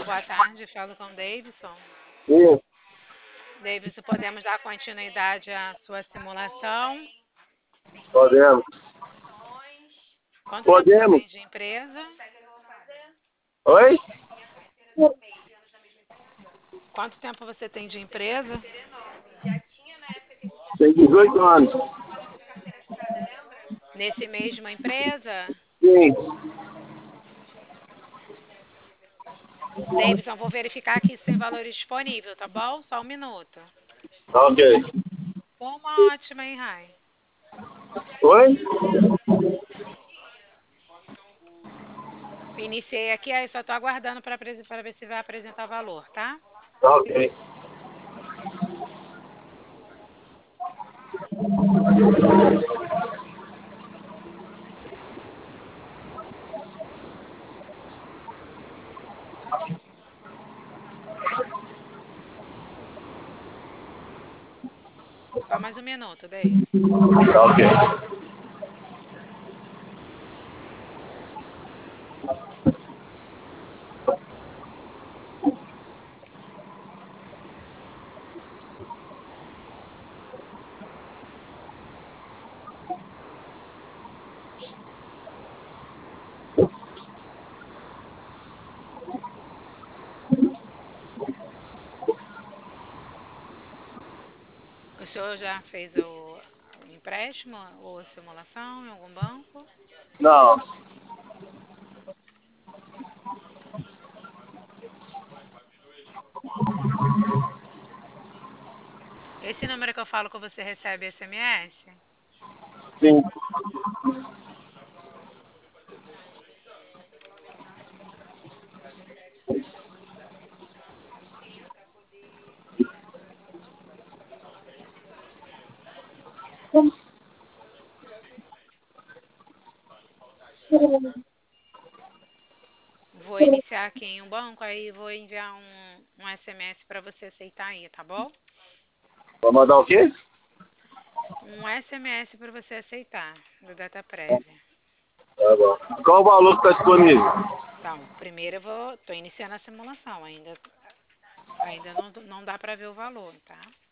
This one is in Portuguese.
boa tarde. Falo com o Davidson. Sim, Davidson, podemos dar continuidade à sua simulação? podemos. Quanto tempo você Podemos. tem de empresa? Oi? Quanto tempo você tem de empresa? Tem 18 anos. Nesse mesmo empresa? Sim. Davidson, vou verificar aqui se tem valores disponíveis, tá bom? Só um minuto. Ok. Foi uma ótima, hein, Rai? Oi? Iniciei aqui, aí só tô aguardando para ver se vai apresentar valor, tá? Ok. Só mais um minuto, Davidson. Ok. O senhor já fez o empréstimo ou a simulação em algum banco? Não. Esse número que eu falo que você recebe SMS? Sim. Vou iniciar aqui em um banco, aí vou enviar um SMS para você aceitar aí, tá bom? Vai mandar o quê? Um SMS para você aceitar, do Data Prévia. Tá bom. Qual o valor que está disponível? Então, primeiro tô iniciando a simulação, ainda não dá para ver o valor, tá?